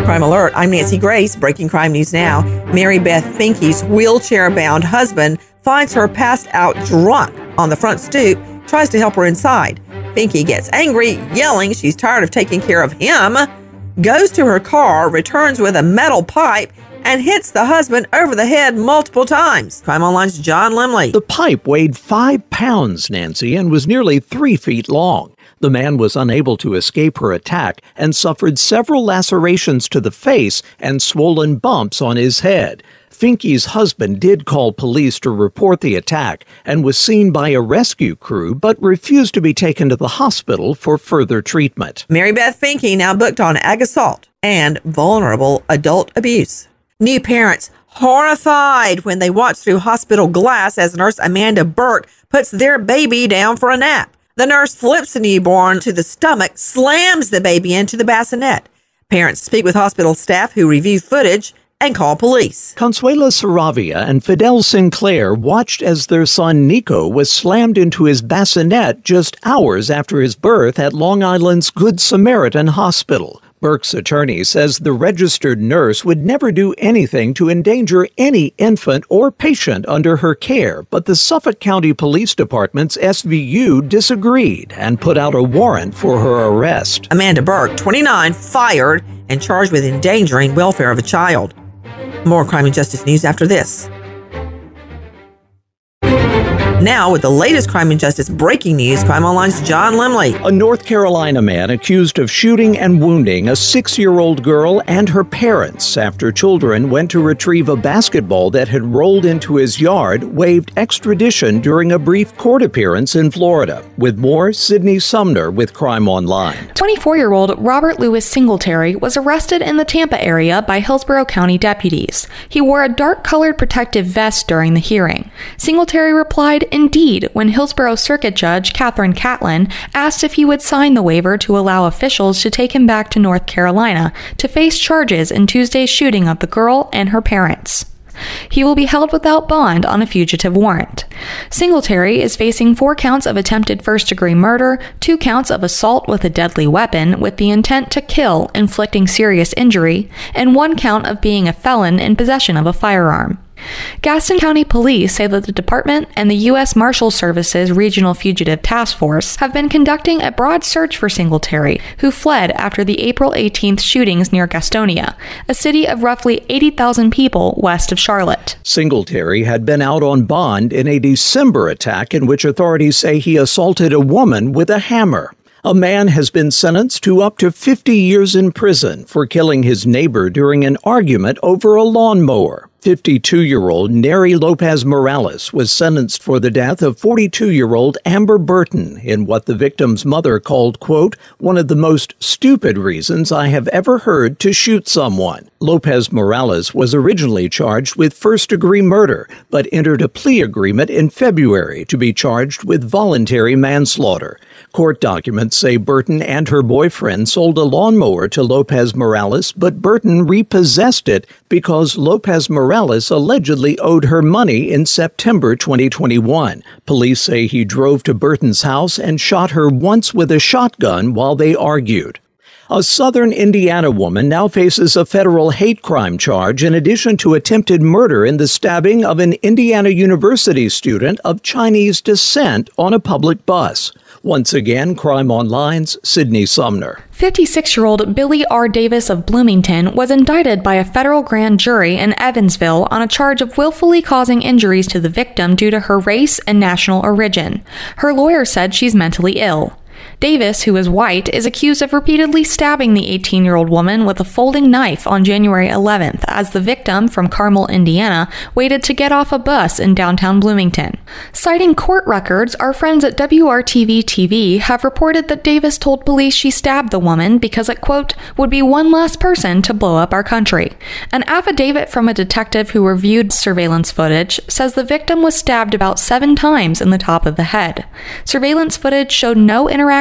Crime Alert, I'm Nancy Grace. Breaking crime news now. Mary Beth Finke's wheelchair-bound husband finds her passed out drunk on the front stoop, tries to help her inside. Finke gets angry, yelling she's tired of taking care of him, goes to her car, returns with a metal pipe, and hits the husband over the head multiple times. Crime Online's John Limley. The pipe weighed 5 pounds, Nancy, and was nearly 3 feet long. The man was unable to escape her attack and suffered several lacerations to the face and swollen bumps on his head. Finke's husband did call police to report the attack and was seen by a rescue crew, but refused to be taken to the hospital for further treatment. Mary Beth Finke now booked on ag assault and vulnerable adult abuse. New parents horrified when they watch through hospital glass as nurse Amanda Burke puts their baby down for a nap. The nurse flips the newborn to the stomach, slams the baby into the bassinet. Parents speak with hospital staff who review footage and call police. Consuela Saravia and Fidel Sinclair watched as their son Nico was slammed into his bassinet just hours after his birth at Long Island's Good Samaritan Hospital. Burke's attorney says the registered nurse would never do anything to endanger any infant or patient under her care, but the Suffolk County Police Department's SVU disagreed and put out a warrant for her arrest. Amanda Burke, 29, fired and charged with endangering welfare of a child. More crime and justice news after this. Now, with the latest crime and justice breaking news, Crime Online's John Limley. A North Carolina man accused of shooting and wounding a 6-year-old girl and her parents after children went to retrieve a basketball that had rolled into his yard waived extradition during a brief court appearance in Florida. With more, Sydney Sumner with Crime Online. 24-year-old Robert Louis Singletary was arrested in the Tampa area by Hillsborough County deputies. He wore a dark-colored protective vest during the hearing. Singletary replied, "Indeed," when Hillsborough Circuit Judge Catherine Catlin asked if he would sign the waiver to allow officials to take him back to North Carolina to face charges in Tuesday's shooting of the girl and her parents. He will be held without bond on a fugitive warrant. Singletary is facing 4 counts of attempted first-degree murder, 2 counts of assault with a deadly weapon with the intent to kill, inflicting serious injury, and 1 count of being a felon in possession of a firearm. Gaston County Police say that the department and the U.S. Marshal Service's Regional Fugitive Task Force have been conducting a broad search for Singletary, who fled after the April 18th shootings near Gastonia, a city of roughly 80,000 people west of Charlotte. Singletary had been out on bond in a December attack in which authorities say he assaulted a woman with a hammer. A man has been sentenced to up to 50 years in prison for killing his neighbor during an argument over a lawnmower. 52-year-old Neri Lopez Morales was sentenced for the death of 42-year-old Amber Burton in what the victim's mother called, quote, "one of the most stupid reasons I have ever heard to shoot someone." Lopez Morales was originally charged with first-degree murder, but entered a plea agreement in February to be charged with voluntary manslaughter. Court documents say Burton and her boyfriend sold a lawnmower to Lopez Morales, but Burton repossessed it because Lopez Morales allegedly owed her money in September 2021. Police say he drove to Burton's house and shot her once with a shotgun while they argued. A southern Indiana woman now faces a federal hate crime charge in addition to attempted murder in the stabbing of an Indiana University student of Chinese descent on a public bus. Once again, Crime Online's Sydney Sumner. 56-year-old Billy R. Davis of Bloomington was indicted by a federal grand jury in Evansville on a charge of willfully causing injuries to the victim due to her race and national origin. Her lawyer said she's mentally ill. Davis, who is white, is accused of repeatedly stabbing the 18-year-old woman with a folding knife on January 11th as the victim from Carmel, Indiana, waited to get off a bus in downtown Bloomington. Citing court records, our friends at WRTV-TV have reported that Davis told police she stabbed the woman because it, quote, would be one less person to blow up our country. An affidavit from a detective who reviewed surveillance footage says the victim was stabbed about 7 times in the top of the head. Surveillance footage showed no interaction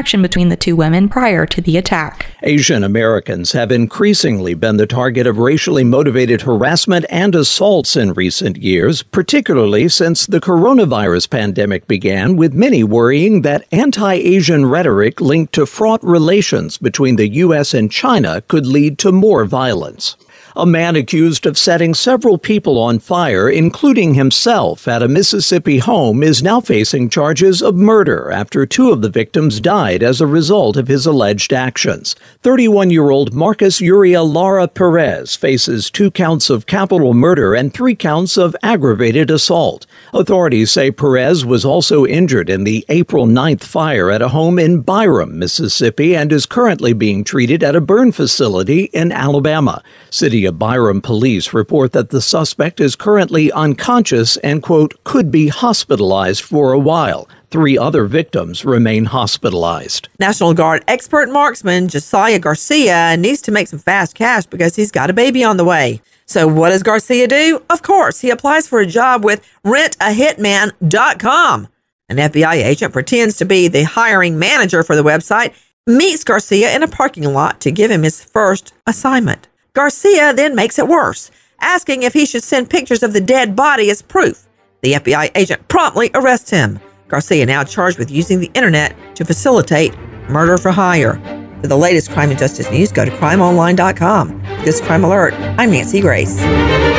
connection between the two women prior to the attack. Asian Americans have increasingly been the target of racially motivated harassment and assaults in recent years, particularly since the coronavirus pandemic began, with many worrying that anti-Asian rhetoric linked to fraught relations between the U.S. and China could lead to more violence. A man accused of setting several people on fire, including himself, at a Mississippi home is now facing charges of murder after two of the victims died as a result of his alleged actions. 31-year-old Marcus Uriel Lara Perez faces 2 counts of capital murder and 3 counts of aggravated assault. Authorities say Perez was also injured in the April 9th fire at a home in Byram, Mississippi, and is currently being treated at a burn facility in Alabama. City of Byram police report that the suspect is currently unconscious and, quote, could be hospitalized for a while. 3 other victims remain hospitalized. National Guard expert marksman Josiah Garcia needs to make some fast cash because he's got a baby on the way. So what does Garcia do? Of course, he applies for a job with rentahitman.com. An FBI agent pretends to be the hiring manager for the website, meets Garcia in a parking lot to give him his first assignment. Garcia then makes it worse, asking if he should send pictures of the dead body as proof. The FBI agent promptly arrests him. Garcia now charged with using the internet to facilitate murder for hire. For the latest crime and justice news, go to crimeonline.com. This Crime Alert, I'm Nancy Grace.